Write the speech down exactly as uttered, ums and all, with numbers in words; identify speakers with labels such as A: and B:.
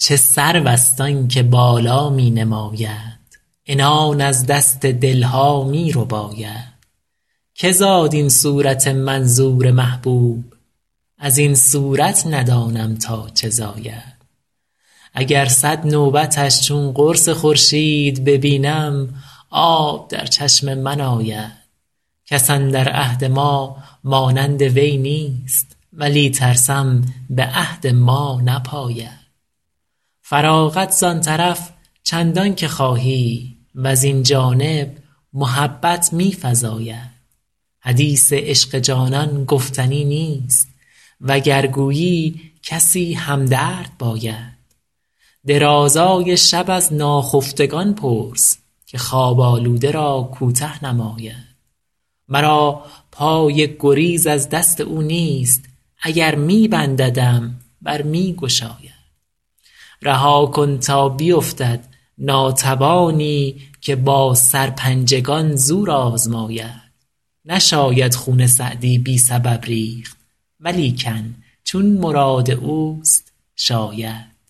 A: چه سروست آن که بالا می نماید عنان از دست دلها می رباید که زاد این صورت منظور محبوب از این صورت ندانم تا چه زاید اگر صد نوبتش چون قرص خورشید ببینم آب در چشم من آید کس اندر عهد ما مانند وی نیست ولی ترسم به عهد ما نپاید فراغت زان طرف چندان که خواهی وزین جانب محبت می فزاید حدیث عشق جانان گفتنی نیست وگر گویی کسی همدرد باید درازای شب از ناخفتگان پرس که خواب آلوده را کوته نماید مرا پای گریز از دست او نیست اگر می بنددم بر می گشاید رها کن تا بیفتد ناتوانی که با سرپنجگان زور آزماید نشاید خون سعدی بی سبب ریخت ولیکن چون مراد اوست شاید